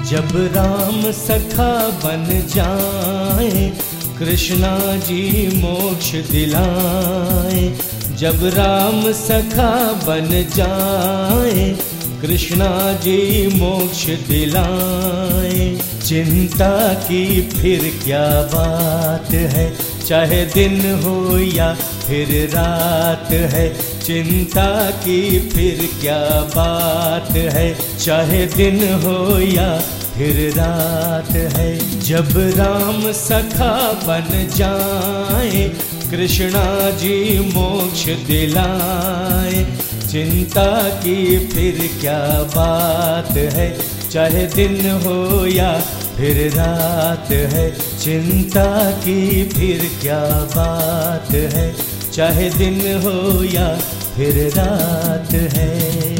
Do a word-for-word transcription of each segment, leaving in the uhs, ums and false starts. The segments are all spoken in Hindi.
जब राम सखा बन जाए कृष्णा जी मोक्ष दिलाए। जब राम सखा बन जाए कृष्णा जी मोक्ष दिलाए। चिंता की फिर क्या बात है, चाहे दिन हो या फिर रात है। चिंता की फिर क्या बात है, चाहे दिन हो या फिर रात है। जब राम सखा बन जाए कृष्णा जी मोक्ष दिलाए। चिंता की फिर क्या बात है, चाहे दिन हो या फिर रात है। चिंता की फिर क्या बात है, चाहे दिन हो या फिर रात है।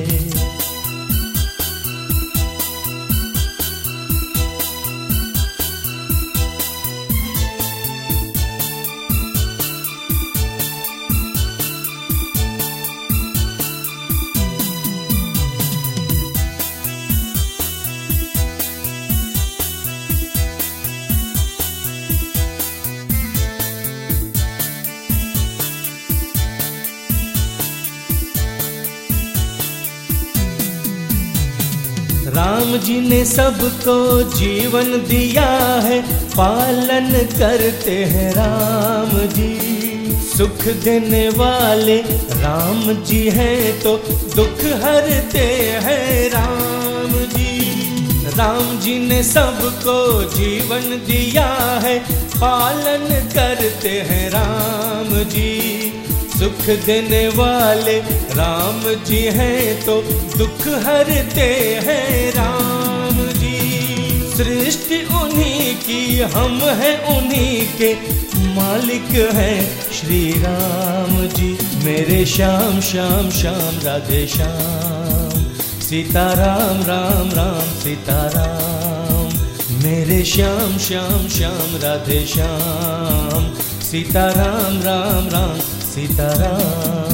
राम जी ने सबको जीवन दिया है, पालन करते हैं राम जी। सुख देने वाले राम जी हैं तो दुख हरते हैं राम जी। राम जी ने सबको जीवन दिया है, पालन करते हैं राम जी। सुख देने वाले राम जी हैं तो दुख हरते हैं राम जी। सृष्टि उन्हीं की, हम हैं उन्हीं के, मालिक हैं श्री राम जी। मेरे श्याम श्याम श्याम राधे श्याम, सीता राम राम राम सीता राम। मेरे श्याम श्याम श्याम राधे श्याम, सीता राम राम राम सीता राम।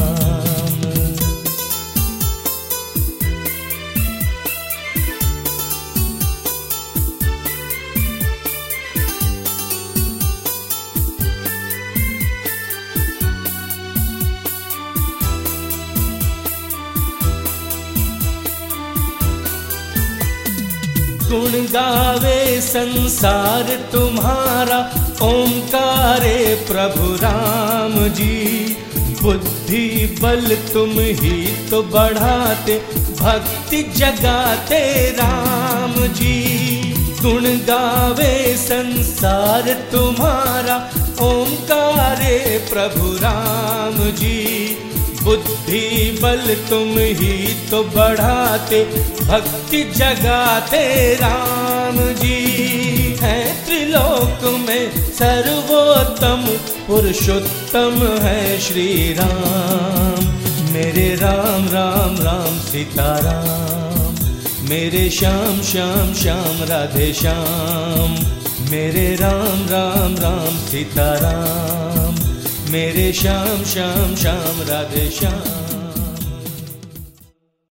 गुण गावे संसार तुम्हारा, ओंकारे प्रभु राम जी। बुद्धि बल तुम ही तो बढ़ाते, भक्ति जगाते राम जी। गुण गावे संसार तुम्हारा, ओंकारे प्रभु राम जी। बुद्धि बल तुम ही तो बढ़ाते, भक्ति जगाते राम जी। है त्रिलोक में सर्वोत्तम, पुरुषोत्तम है श्री राम। मेरे राम राम राम सीता राम, मेरे श्याम श्याम श्याम राधे श्याम। मेरे राम राम राम सीता राम, मेरे श्याम श्याम श्याम राधे श्याम।